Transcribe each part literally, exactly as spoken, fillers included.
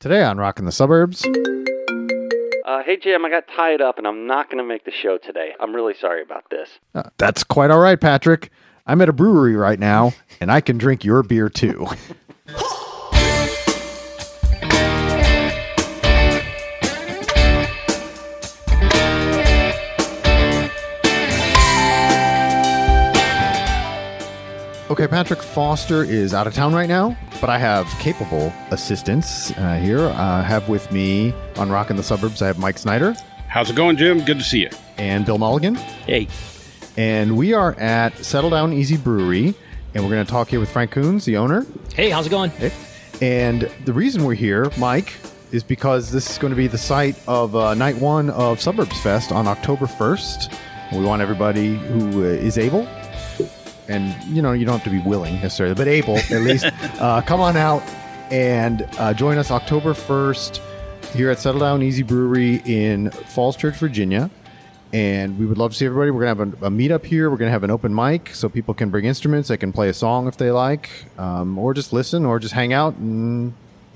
Today on Rockin' the Suburbs. Uh, hey, Jim, I got tied up and I'm not going to make the show today. I'm really sorry about this. Uh, that's quite all right, Patrick. I'm at a brewery right now, and I can drink your beer too. Okay, Patrick Foster is out of town right now, but I have capable assistants uh, here. I have with me on Rockin' the Suburbs, I have Mike Snyder. How's it going, Jim? Good to see you. And Bill Mulligan. Hey. And we are at Settle Down Easy Brewery, and we're going to talk here with Frank Coons, the owner. Hey, how's it going? Hey. And the reason we're here, Mike, is because this is going to be the site of uh, night one of Suburbs Fest on October first. We want everybody who uh, is able, and, you know, you don't have to be willing necessarily, but able at least, uh, come on out and uh, join us October first here at Settle Down Easy Brewery in Falls Church, Virginia. And we would love to see everybody. We're going to have a, a meetup here. We're going to have an open mic so people can bring instruments. They can play a song if they like, um, or just listen, or just hang out and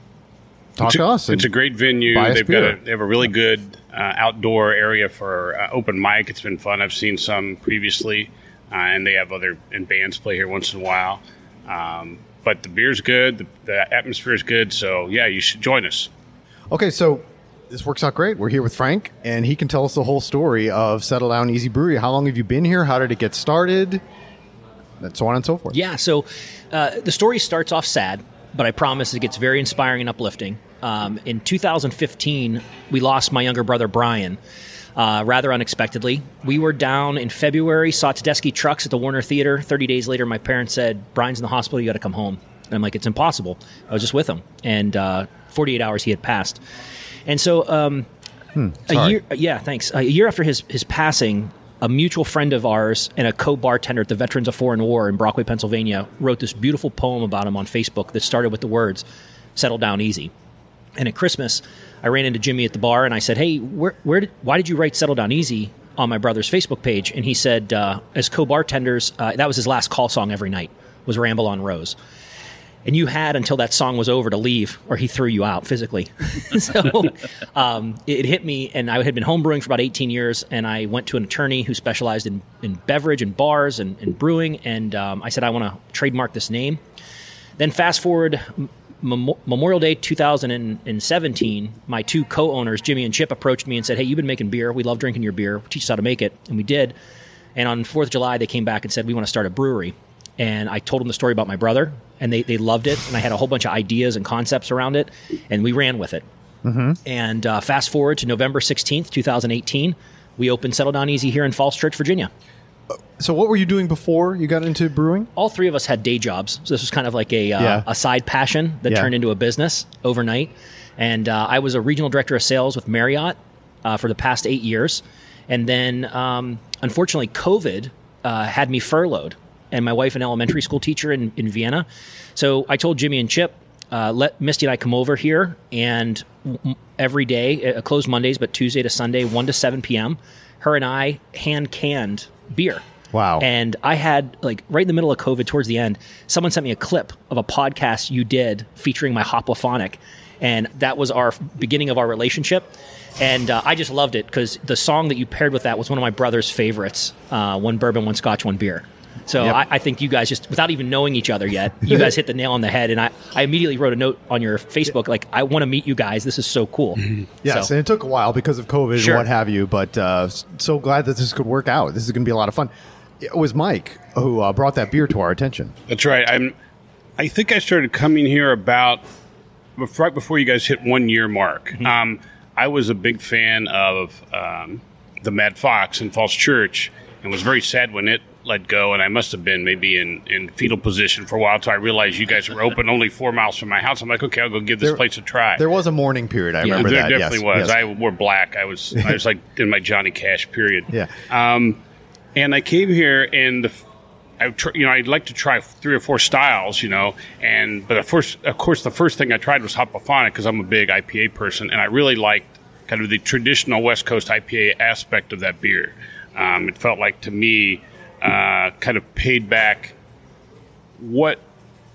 talk it's a, to us. It's a great venue. They've got a, they have a really good uh, outdoor area for uh, open mic. It's been fun. I've seen some previously. Uh, and they have other and bands play here once in a while. Um, but the beer's good. The, the atmosphere is good. So, yeah, you should join us. Okay, so this works out great. We're here with Frank, and he can tell us the whole story of Settle Down Easy Brewery. How long have you been here? How did it get started? And so on and so forth. Yeah, so uh, the story starts off sad, but I promise it gets very inspiring and uplifting. Um, in two thousand fifteen, we lost my younger brother, Brian. Uh, rather unexpectedly. We were down in February, saw Tedeschi Trucks at the Warner Theater. thirty days later, my parents said, Brian's in the hospital, you got to come home. And I'm like, it's impossible. I was just with him. And uh, forty-eight hours he had passed. And so um, hmm, a year, yeah, thanks. A year after his, his passing, a mutual friend of ours and a co-bartender at the Veterans of Foreign War in Brockway, Pennsylvania, wrote this beautiful poem about him on Facebook that started with the words, settle down easy. And at Christmas, I ran into Jimmy at the bar and I said, hey, where, where did, why did you write Settle Down Easy on my brother's Facebook page? And he said, uh, as co-bartenders, uh, that was his last call song every night, was Ramble on Rose. And you had until that song was over to leave, or he threw you out physically. so um, it, it hit me, and I had been homebrewing for about eighteen years, and I went to an attorney who specialized in, in beverage and bars and, and brewing, and um, I said, I want to trademark this name. Then fast forward Mem- Memorial Day two thousand seventeen, my two co-owners, Jimmy and Chip, approached me and said, hey, you've been making beer. We love drinking your beer. Teach us how to make it. And we did. And on fourth of July, they came back and said, we want to start a brewery. And I told them the story about my brother, and they, they loved it. And I had a whole bunch of ideas and concepts around it, and we ran with it. Mm-hmm. And uh, fast forward to November sixteenth, twenty eighteen, we opened Settle Down Easy here in Falls Church, Virginia. So what were you doing before you got into brewing? All three of us had day jobs. So this was kind of like a uh, yeah. a side passion that yeah. turned into a business overnight. And uh, I was a regional director of sales with Marriott uh, for the past eight years. And then, um, unfortunately, COVID uh, had me furloughed. And my wife, an elementary school teacher in, in Vienna. So I told Jimmy and Chip, uh, let Misty and I come over here. And w- every day, uh, closed Mondays, but Tuesday to Sunday, one to seven p.m., her and I hand-canned beer. Wow. And I had, like, right in the middle of COVID, towards the end, someone sent me a clip of a podcast you did featuring my Hopophonic. And that was our beginning of our relationship. And uh, I just loved it because the song that you paired with that was one of my brother's favorites, uh, One Bourbon, One Scotch, One Beer. So yep. I, I think you guys just, without even knowing each other yet, you guys hit the nail on the head. And I, I immediately wrote a note on your Facebook, like, I want to meet you guys. This is so cool. Mm-hmm. Yes, so. And it took a while because of COVID Sure. and what have you. But uh, so glad that this could work out. This is going to be a lot of fun. It was Mike who uh, brought that beer to our attention. That's right. I'm. I think I started coming here about right before you guys hit one year mark. Mm-hmm. Um, I was a big fan of um, the Mad Fox in Falls Church and was very sad when it let go, and I must have been maybe in, in fetal position for a while until I realized you guys were open only four miles from my house. I'm like, okay, I'll go give this there, place a try. There was a mourning period. I yeah, remember there that. There definitely yes, was. Yes. I wore black. I was I was like in my Johnny Cash period. Yeah. Um, and I came here, and the, I tr- you know I'd like to try three or four styles, you know, and but of course, of course, the first thing I tried was Hopophonic because I'm a big I P A person, and I really liked kind of the traditional West Coast I P A aspect of that beer. Um, it felt like to me. Uh, kind of paid back what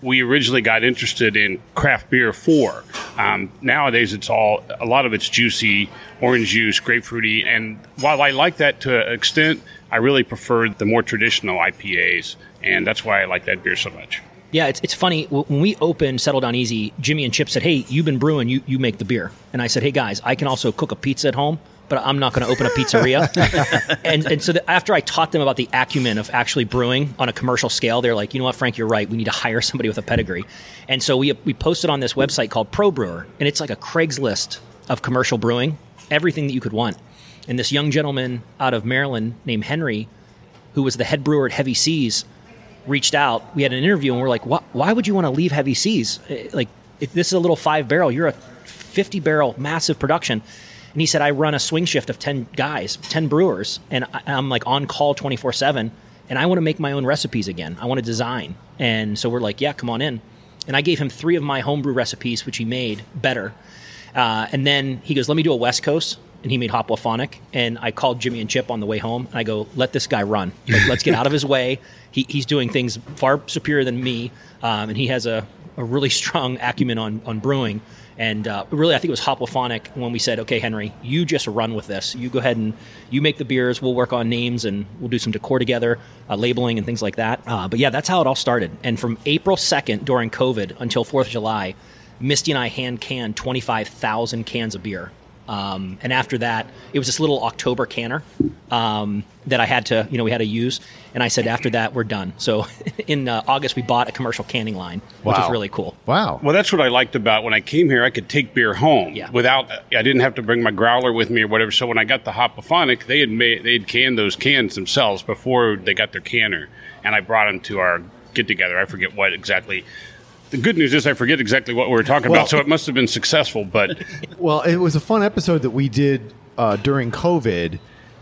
we originally got interested in craft beer for. Um, nowadays, it's all, a lot of it's juicy, orange juice, grapefruity, and while I like that to an extent, I really prefer the more traditional I P As, and that's why I like that beer so much. Yeah, it's it's funny. When we opened Settle Down Easy, Jimmy and Chip said, hey, you've been brewing, you, you make the beer. And I said, hey, guys, I can also cook a pizza at home, but I'm not going to open a pizzeria. and and so the, after I taught them about the acumen of actually brewing on a commercial scale, they're like, you know what, Frank, you're right. We need to hire somebody with a pedigree. And so we we posted on this website called Pro Brewer, and it's like a Craigslist of commercial brewing, everything that you could want. And this young gentleman out of Maryland named Henry, who was the head brewer at Heavy Seas, reached out. We had an interview, and we're like, why, why would you want to leave Heavy Seas? Like, if this is a little five barrel, you're a fifty barrel massive production. And he said, I run a swing shift of ten guys, ten brewers, and I'm like on call twenty-four seven, and I want to make my own recipes again. I want to design. And so we're like, yeah, come on in. And I gave him three of my homebrew recipes, which he made better. Uh, and then he goes, let me do a West Coast. And he made Hopwaphonic. And I called Jimmy and Chip on the way home. And I go, let this guy run. Like, let's get out of his way. He, he's doing things far superior than me. Um, and he has a, a really strong acumen on, on brewing. And uh, really, I think it was Hopwaphonic when we said, okay, Henry, you just run with this. You go ahead and you make the beers. We'll work on names and we'll do some decor together, uh, labeling and things like that. Uh, but yeah, that's how it all started. And from April second during COVID until fourth of July, Misty and I hand canned twenty-five thousand cans of beer. Um, and after that, it was this little October canner um, that I had to, you know, we had to use. And I said, after that, we're done. So in uh, August, we bought a commercial canning line, which Wow. was really cool. Wow. Well, that's what I liked about when I came here. I could take beer home Yeah. without. I didn't have to bring my growler with me or whatever. So when I got the Hopwaphonic, they had made they had canned those cans themselves before they got their canner, and I brought them to our get together. I forget what exactly. The good news is I forget exactly what we were talking Well- about, so it must have been successful. But Well, it was a fun episode that we did uh, during COVID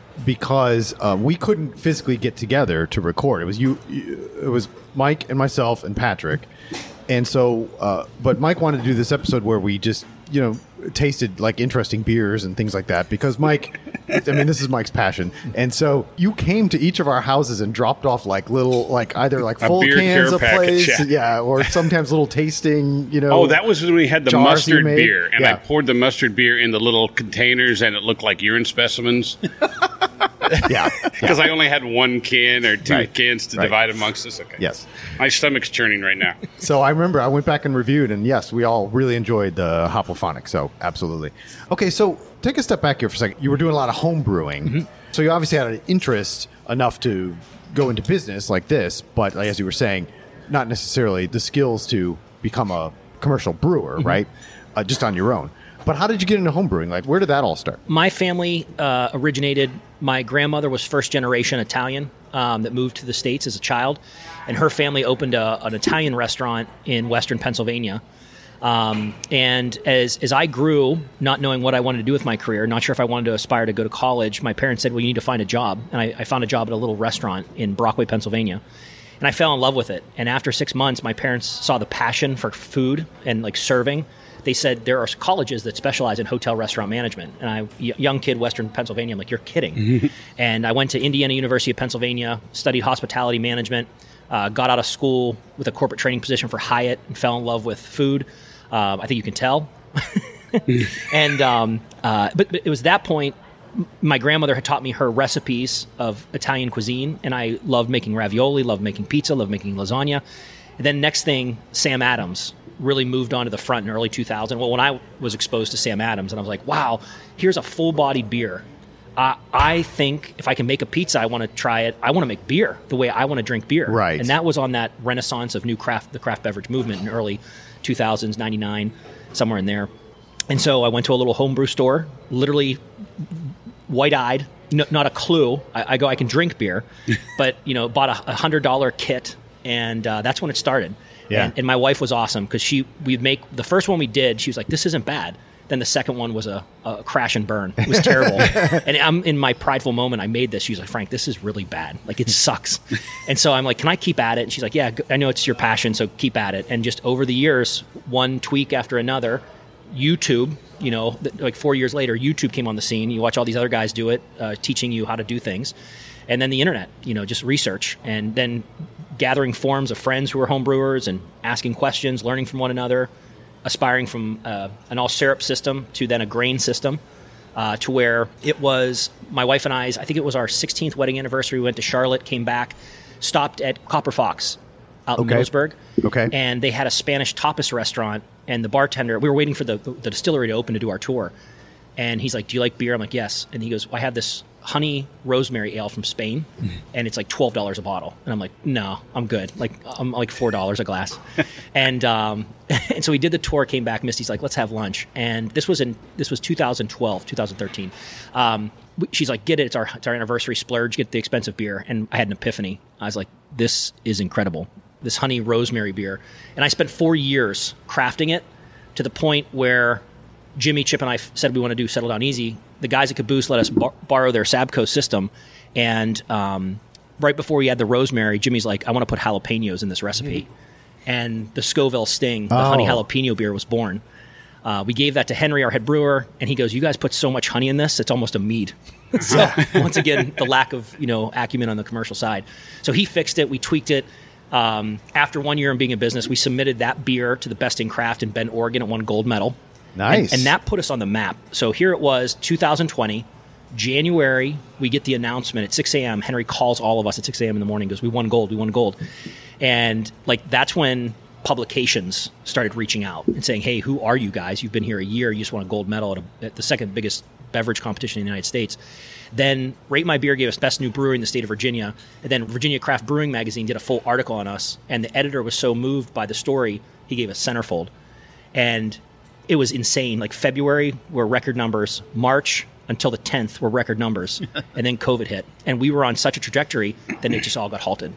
because uh, we couldn't physically get together to record. It was you, you it was Mike and myself and Patrick, and so. Uh, but Mike wanted to do this episode where we just you know tasted like interesting beers and things like that because Mike. I mean, this is Mike's passion, and so you came to each of our houses and dropped off like little, like either like A full beer cans care of package, plates, yeah. yeah, or sometimes little tasting. You know, oh, that was when we had the jars you mustard made? beer, and I Yeah. poured the mustard beer in the little containers, and it looked like urine specimens yeah, because I only had one can or two Right. cans to Right. divide amongst us. Okay, yes. my stomach's churning right now. So I remember I went back and reviewed, and yes, we all really enjoyed the Hopwaphonic. So absolutely. Okay, so take a step back here for a second. You were doing a lot of home brewing, Mm-hmm. so you obviously had an interest enough to go into business like this. But as you were saying, not necessarily the skills to become a commercial brewer, Mm-hmm. right? Uh, just on your own. But how did you get into home brewing? Like, where did that all start? My family uh, originated, my grandmother was first generation Italian um, that moved to the States as a child, and her family opened a, an Italian restaurant in Western Pennsylvania. Um, and as as I grew, not knowing what I wanted to do with my career, not sure if I wanted to aspire to go to college, my parents said, well, you need to find a job. And I, I found a job at a little restaurant in Brockway, Pennsylvania. And I fell in love with it. And after six months, my parents saw the passion for food and like serving. They said there are colleges that specialize in hotel restaurant management. And I, y- young kid, Western Pennsylvania, I'm like, you're kidding. And I went to Indiana University of Pennsylvania, studied hospitality management, uh, got out of school with a corporate training position for Hyatt, and fell in love with food. Um, I think you can tell. and um, uh, but, but it was that point. m- My grandmother had taught me her recipes of Italian cuisine, and I loved making ravioli, loved making pizza, loved making lasagna. And then next thing, Sam Adams really moved on to the front in early two thousand. Well, when I was exposed to Sam Adams, and I was like, wow, here's a full-bodied beer. Uh, I think if I can make a pizza, I want to try it. I want to make beer the way I want to drink beer. Right. And that was on that renaissance of new craft, the craft beverage movement in early two thousands, ninety-nine, somewhere in there. And so I went to a little homebrew store, literally white-eyed, no, not a clue. I, I go, I can drink beer, but you know, bought a, a hundred dollar kit, and uh, that's when it started. Yeah. And, and my wife was awesome because she we'd make the first one we did. She was like, "This isn't bad." Then the second one was a, a crash and burn. It was terrible. And I'm in my prideful moment. I made this. She's like, "Frank, this is really bad. Like it sucks." And so I'm like, "Can I keep at it?" And she's like, "Yeah, I know it's your passion, so keep at it." And just over the years, one tweak after another, YouTube, you know, th- like four years later, YouTube came on the scene. You watch all these other guys do it, uh, teaching you how to do things. And then the internet, you know, just research. And then gathering forums of friends who were home brewers and asking questions, learning from one another, aspiring from uh, an all syrup system to then a grain system, uh, to where it was my wife and I's, I think it was our sixteenth wedding anniversary. We went to Charlotte, came back, stopped at Copper Fox out Okay. in Middlesbrough. Okay. And they had a Spanish tapas restaurant, and the bartender, we were waiting for the, the, the distillery to open to do our tour. And he's like, do you like beer? I'm like, yes. And he goes, I have this honey rosemary ale from Spain, and it's like twelve dollars a bottle. And I'm like, no, I'm good. Like, I'm like four dollars a glass. and um, and so we did the tour, came back. Misty's like, let's have lunch. And this was in this was two thousand twelve, two thousand thirteen. Um, we- she's like, get it. It's our, it's our anniversary splurge. Get the expensive beer. And I had an epiphany. I was like, this is incredible. This honey rosemary beer. And I spent four years crafting it to the point where Jimmy, Chip, and I f- said we want to do Settle Down Easy. The guys at Caboose let us bar- borrow their Sabco system. And um, right before we had the rosemary, Jimmy's like, I want to put jalapenos in this recipe. And the Scoville Sting, the Oh. honey jalapeno beer, was born. Uh, we gave that to Henry, our head brewer, and he goes, you guys put so much honey in this, it's almost a mead. So once again, the lack of, you know, acumen on the commercial side. So he fixed it. We tweaked it. Um, after one year in being in business, we submitted that beer to the Best in Craft in Bend, Oregon. It won gold medal. Nice. And, and that put us on the map. So here it was, two thousand twenty, January, we get the announcement at six a.m. Henry calls all of us at six a.m. in the morning, goes, we won gold, we won gold. And like that's when publications started reaching out and saying, hey, who are you guys? You've been here a year, you just won a gold medal at, a, at the second biggest beverage competition in the United States. Then Rate My Beer gave us Best New Brewery in the state of Virginia. And then Virginia Craft Brewing Magazine did a full article on us. And the editor was so moved by the story, he gave us Centerfold. And it was insane. Like February were record numbers. March until the tenth were record numbers. And then COVID hit. And we were on such a trajectory, then it just all got halted.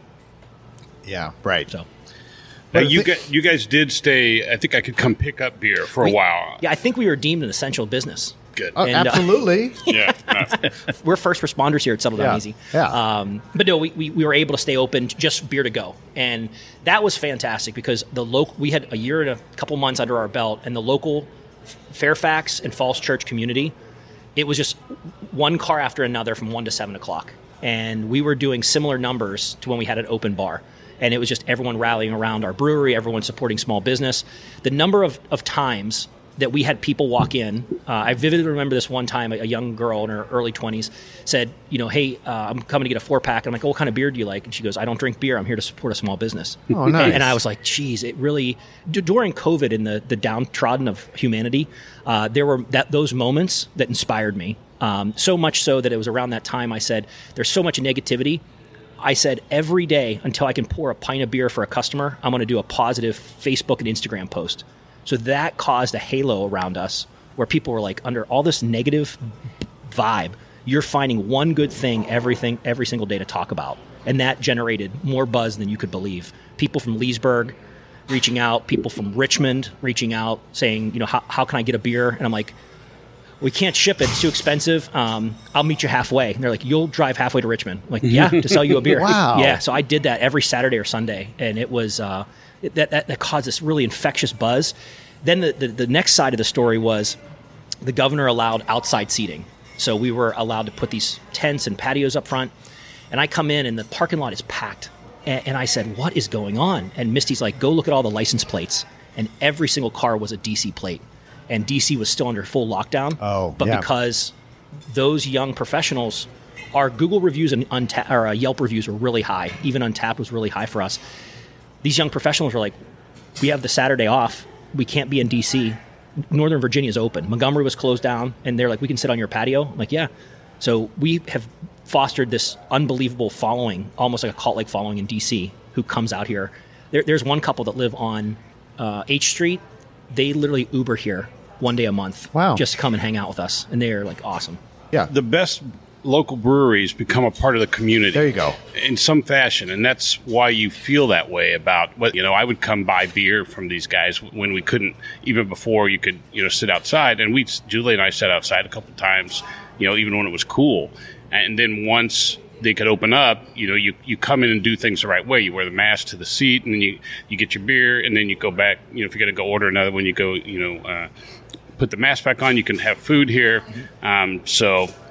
Yeah, right. So Now, you, guys, you guys did stay, I think I could come pick up beer for a we- while. Yeah, I think we were deemed an essential business. Good. Oh, And, uh, absolutely. Yeah. no. We're first responders here at Settle Down Yeah, Easy. yeah. Um, but no, we, we, we were able to stay open, just beer to go. And that was fantastic because the local, we had a year and a couple months under our belt, and the local Fairfax and Falls Church community, it was just one car after another from one to seven o'clock. And we were doing similar numbers to when we had an open bar. And it was just everyone rallying around our brewery, everyone supporting small business. The number of, of times that we had people walk in. Uh, I vividly remember this one time, a, a young girl in her early twenties said, you know, hey, uh, I'm coming to get a four pack. And I'm like, oh, what kind of beer do you like? And she goes, I don't drink beer. I'm here to support a small business. Oh, nice. And, and I was like, geez, it really, d- during COVID in the, the downtrodden of humanity, uh, there were that those moments that inspired me. Um, so much so that it was around that time I said, there's so much negativity. I said, every day until I can pour a pint of beer for a customer, I'm going to do a positive Facebook and Instagram post. So that caused a halo around us where people were like, under all this negative vibe, you're finding one good thing everything every single day to talk about. And that generated more buzz than you could believe. People from Leesburg reaching out, people from Richmond reaching out, saying, you know, how, how can I get a beer? And I'm like, we can't ship it. It's too expensive. Um, I'll meet you halfway. And they're like, you'll drive halfway to Richmond. I'm like, yeah, to sell you a beer. Wow. Yeah. So I did that every Saturday or Sunday. And it was, uh, it, that, that, that caused this really infectious buzz. Then the, the, the next side of the story was the governor allowed outside seating. So we were allowed to put these tents and patios up front. And I come in and the parking lot is packed. And, and I said, what is going on? And Misty's like, go look at all the license plates. And every single car was a D C plate. And D C was still under full lockdown. Oh, but yeah. because those young professionals, our Google reviews and Unta- or uh, Yelp reviews were really high. Even Untapped was really high for us. These young professionals were like, we have the Saturday off. We can't be in D C. Northern Virginia is open. Montgomery was closed down. And they're like, we can sit on your patio. I'm like, yeah. So we have fostered this unbelievable following, almost like a cult-like following in D C, who comes out here. There, there's one couple that live on uh, H Street. They literally Uber here one day a month. Wow. Just to come and hang out with us. And they're like awesome. Yeah. The best local breweries become a part of the community. There you go. In some fashion, and that's why you feel that way about what, you know, I would come buy beer from these guys when we couldn't, even before you could, you know, sit outside. And we, Julie and I sat outside a couple of times, you know, even when it was cool. And then once they could open up, you know, you, you come in and do things the right way. You wear the mask to the seat, and then you, you get your beer, and then you go back. You know, if you're going to go order another one, you go, you know, uh, put the mask back on. You can have food here. Um, so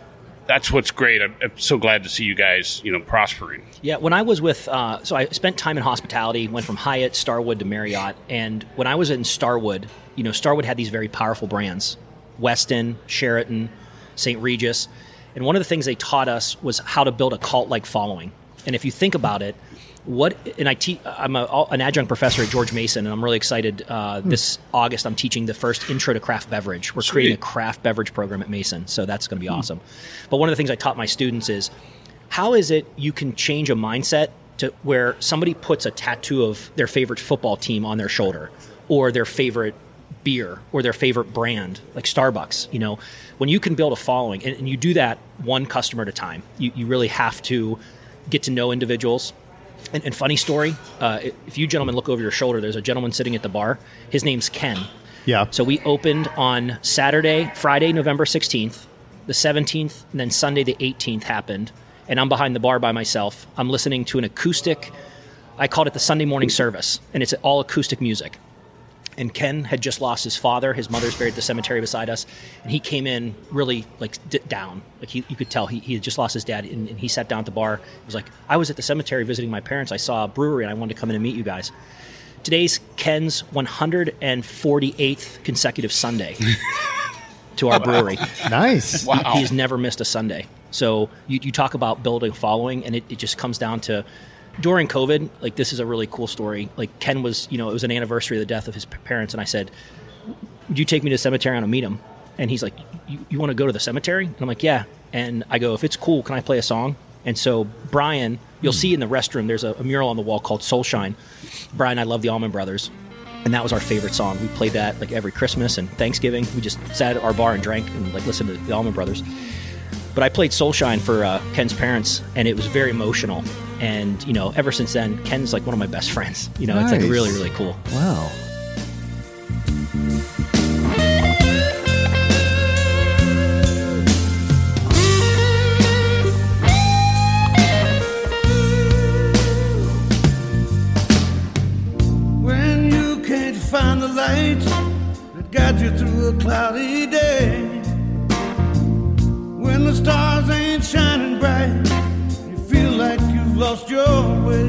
that's what's great. I'm, I'm so glad to see you guys, you know, prospering. Yeah, when I was with, uh, so I spent time in hospitality, went from Hyatt, Starwood to Marriott, and when I was in Starwood, you know, Starwood had these very powerful brands, Westin, Sheraton, Saint Regis, and one of the things they taught us was how to build a cult-like following. And if you think about it, what and I te- I'm a, an adjunct professor at George Mason, and I'm really excited. Uh, hmm. This August, I'm teaching the first intro to craft beverage. We're Sweet. creating a craft beverage program at Mason, so that's going to be hmm. awesome. But one of the things I taught my students is, how is it you can change a mindset to where somebody puts a tattoo of their favorite football team on their shoulder, or their favorite beer, or their favorite brand, like Starbucks. You know, when you can build a following, and, and you do that one customer at a time, you, you really have to get to know individuals. And, and funny story, uh, if you gentlemen look over your shoulder, there's a gentleman sitting at the bar. His name's Ken. Yeah. So we opened on Saturday, Friday, November sixteenth, the seventeenth, and then Sunday the eighteenth happened. And I'm behind the bar by myself. I'm listening to an acoustic, I called it the Sunday morning service, and it's all acoustic music. And Ken had just lost his father. His mother's buried at the cemetery beside us. And he came in really like d- down. Like he, you could tell he, he had just lost his dad. And, and he sat down at the bar. He was like, I was at the cemetery visiting my parents. I saw a brewery and I wanted to come in and meet you guys. Today's Ken's one hundred forty-eighth consecutive Sunday to our brewery. Nice. Wow. He, he's never missed a Sunday. So you, you talk about building a following, and it, it just comes down to, during COVID, like this is a really cool story. Like Ken was, you know, it was an anniversary of the death of his parents, and I said, would you take me to the cemetery? I want to meet him. And he's like, you, you want to go to the cemetery? And I'm like, yeah. And I go, if it's cool, can I play a song? And so Brian, you'll mm. see in the restroom, there's a, a mural on the wall called Soulshine. Brian, I love the Allman Brothers. And that was our favorite song. We played that like every Christmas and Thanksgiving. We just sat at our bar and drank and like listened to the Allman Brothers. But I played Soulshine for uh, Ken's parents, and it was very emotional. And, you know, ever since then, Ken's like one of my best friends. You know, nice. It's like really, really cool. Wow. When you can't find the light that guides you through a cloudy day, when the stars ain't shining bright, you feel like you've lost your way.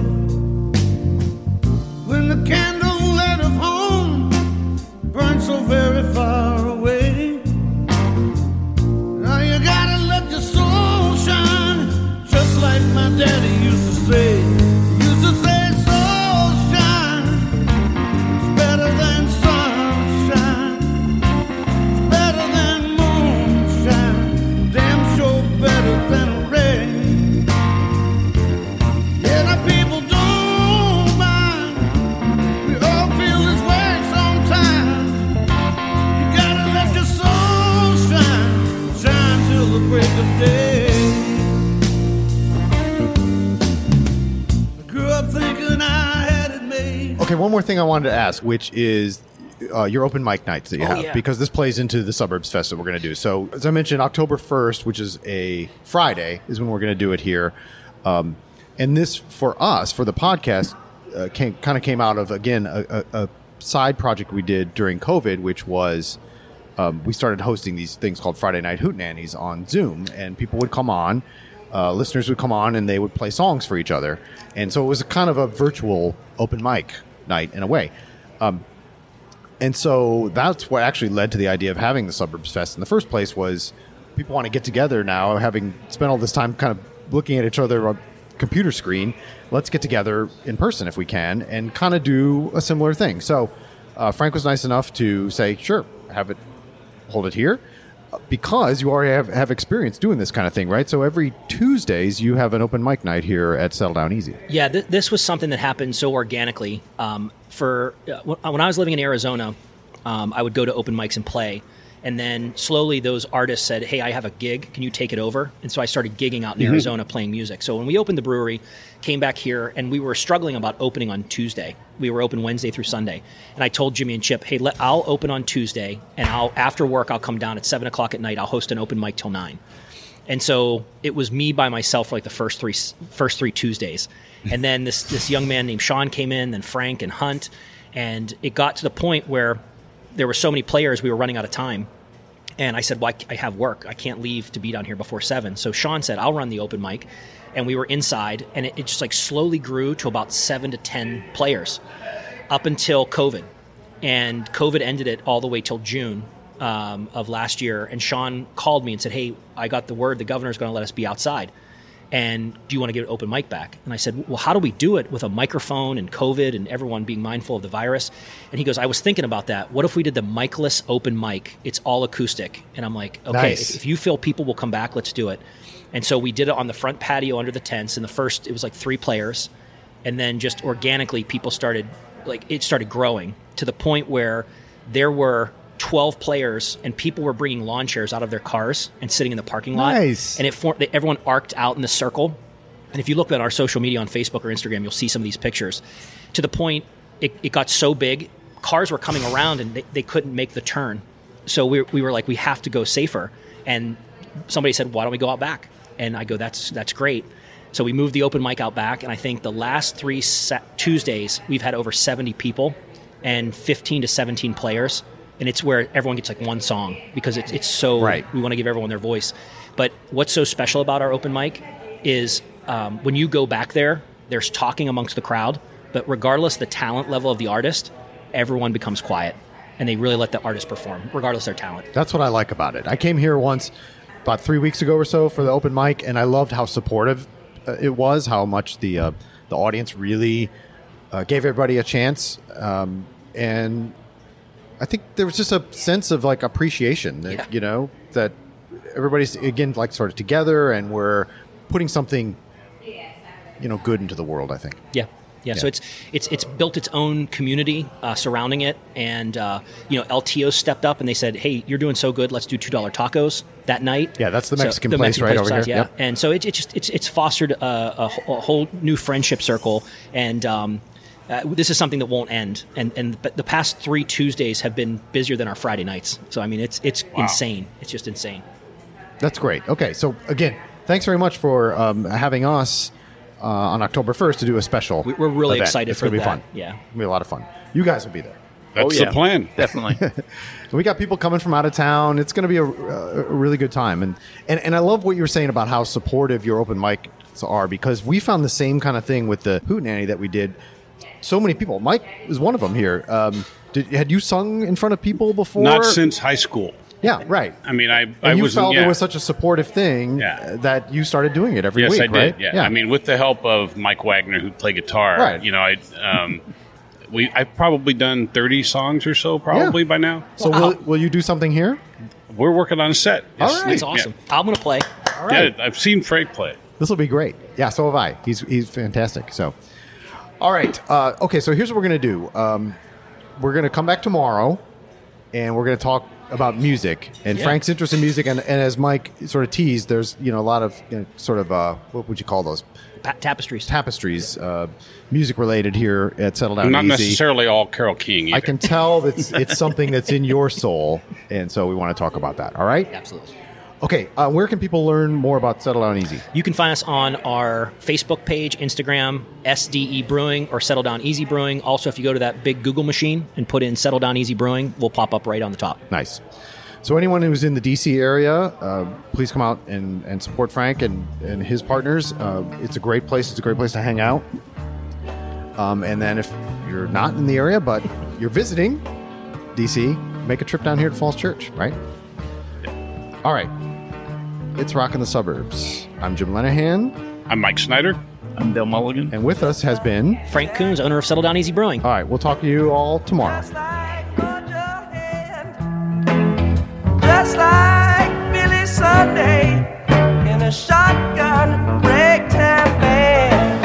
When the candlelight of home burns so very far away, now you gotta let your soul shine, just like my daddy used to say. He used to say, soul shine, it's better than sunshine, it's better than moonshine, damn sure better than rain. Yeah, the people don't mind, we all feel this way sometimes. You gotta let your soul shine, shine till the break of day. I grew up thinking I had it made. Okay, one more thing I wanted to ask, which is uh, your open mic nights that you Oh, have, yeah. because this plays into the Suburbs Fest that we're going to do. So, as I mentioned, October first, which is a Friday, is when we're going to do it here. Um, and this, for us, for the podcast, uh, came, kind of came out of, again, a, a, a side project we did during COVID, which was um, we started hosting these things called Friday Night Hootenannies on Zoom, and people would come on. Uh, listeners would come on and they would play songs for each other. And so it was a kind of a virtual open mic night in a way. Um, and so that's what actually led to the idea of having the Suburbs Fest in the first place, was people want to get together now, having spent all this time kind of looking at each other on a computer screen. Let's get together in person if we can and kind of do a similar thing. So uh, Frank was nice enough to say, sure, have it, hold it here. Because you already have, have experience doing this kind of thing, right? So every Tuesdays you have an open mic night here at Settle Down Easy. Yeah, th- this was something that happened so organically. Um, for uh, when I was living in Arizona, um, I would go to open mics and play. And then slowly those artists said, hey, I have a gig. Can you take it over? And so I started gigging out in mm-hmm. Arizona playing music. So when we opened the brewery, came back here, and we were struggling about opening on Tuesday. We were open Wednesday through Sunday. And I told Jimmy and Chip, hey, let, I'll open on Tuesday, and I'll after work, I'll come down at seven o'clock at night. I'll host an open mic till nine. And so it was me by myself for like the first three first three Tuesdays. And then this this young man named Sean came in, then Frank and Hunt. And it got to the point where there were so many players, we were running out of time. And I said, well, I have work. I can't leave to be down here before seven. So Sean said, I'll run the open mic. And we were inside, and it, it just like slowly grew to about seven to ten players up until COVID. And COVID ended it all the way till June um, of last year. And Sean called me and said, hey, I got the word the governor's going to let us be outside. And do you want to get an open mic back? And I said, well, how do we do it with a microphone and COVID and everyone being mindful of the virus? And he goes, I was thinking about that. What if we did the micless open mic? It's all acoustic. And I'm like, okay, Nice. if, if you feel people will come back, let's do it. And so we did it on the front patio under the tents. And the first, it was like three players. And then just organically, people started, like, it started growing to the point where there were twelve players, and people were bringing lawn chairs out of their cars and sitting in the parking lot. Nice. And it formed, everyone arced out in the circle. And if you look at our social media on Facebook or Instagram, you'll see some of these pictures. To the point, it, it got so big, cars were coming around and they, they couldn't make the turn. So we, we were like, we have to go safer. And somebody said, why don't we go out back? And I go, that's that's great. So we moved the open mic out back, and I think the last three sa- Tuesdays, we've had over seventy people and fifteen to seventeen players. And it's where everyone gets like one song because it's it's so Right. we want to give everyone their voice. But what's so special about our open mic is um, when you go back there, there's talking amongst the crowd, but regardless the talent level of the artist, everyone becomes quiet and they really let the artist perform, regardless of their talent. That's what I like about it. I came here once, about three weeks ago or so, for the open mic, and I loved how supportive uh, it was, how much the uh, the audience really uh, gave everybody a chance. Um, and I think there was just a sense of like appreciation, that, Yeah. you know, that everybody's again like sort of together, and we're putting something, you know, good into the world. I think. Yeah. Yeah, so Yeah. it's it's it's built its own community uh, surrounding it, and uh, you know L T O stepped up and they said, "Hey, you're doing so good. Let's do two dollar tacos that night." Yeah, that's the So- Mexican place right over besides, here. Yeah, Yep. and so it, it just it's it's fostered a, a, wh- a whole new friendship circle, and um, uh, this is something that won't end. And and but the past three Tuesdays have been busier than our Friday nights. So I mean, it's it's insane. It's just insane. That's great. Okay, so again, thanks very much for um, having us uh, on October first to do a special. We- we're really event. excited It's for gonna be that. fun. Yeah. It's gonna be a lot of fun. You guys will be there. That's Oh, yeah. the plan. Definitely. And we got people coming from out of town. It's going to be a, a really good time. And, and and I love what you were saying about how supportive your open mics are, because we found the same kind of thing with the Hootenanny that we did. So many people. Mike was one of them here. Um, did, had you sung in front of people before? Not since high school. Yeah, right. I mean, I, And I you was felt yeah. it was such a supportive thing Yeah. that you started doing it every Yes, week, I did. right? Yeah. I mean, with the help of Mike Wagner, who played guitar, Right. you know, I um, we I've probably done thirty songs or so, probably Yeah. by now. so Wow. will, will you do something here? We're working on a set. All Yes. right. That's awesome. I'm gonna play. All Yeah, right. I've seen Frank play it. This will be great. Yeah, so have I. He's he's fantastic. So, all right. Uh, okay, so here's what we're gonna do. Um, we're gonna come back tomorrow, and we're gonna talk about music and Yeah. Frank's interest in music. And, and as Mike sort of teased, there's you know a lot of you know, sort of uh, what would you call those Pa- tapestries. tapestries, uh, music related here at Settle Down Not Easy. necessarily all Carole King either. I can tell that it's, it's something that's in your soul, and so we want to talk about that. All right. Absolutely. Okay. Uh, where can people learn more about Settle Down Easy? You can find us on our Facebook page, Instagram, S D E Brewing, or Settle Down Easy Brewing. Also, if you go to that big Google machine and put in Settle Down Easy Brewing, we'll pop up right on the top. Nice. So anyone who's in the D C area, uh, please come out and, and support Frank and, and his partners. Uh, it's a great place. It's a great place to hang out. Um, and then if you're not in the area, but you're visiting D C, make a trip down here to Falls Church, right? All right. It's Rockin' the Suburbs. I'm Jim Lenahan, I'm Mike Snyder. I'm Bill Mulligan. and with us has been... Frank Coons, owner of Settle Down Easy Brewing. All right, we'll talk to you all tomorrow. Just like Roger Hand, just like Billy Sunday in a shotgun ragtime band,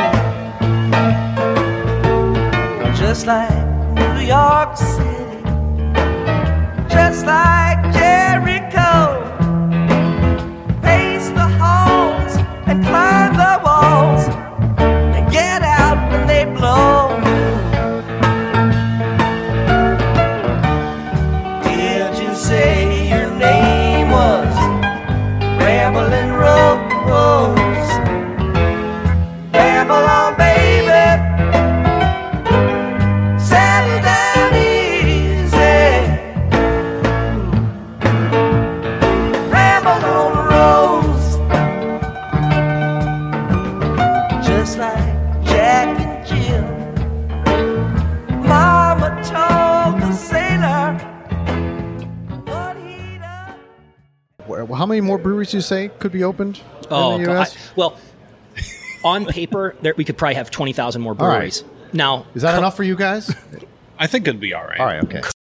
just like New York City, just like Jericho, pace the halls and climb the walls and get out when they blow. Wh- How many more breweries do you say could be opened Oh, in the God. U S? I- well, on paper, there, we could probably have twenty thousand more All right. breweries. Now, Is that co- enough for you guys? I think it'd be all right. All right, okay.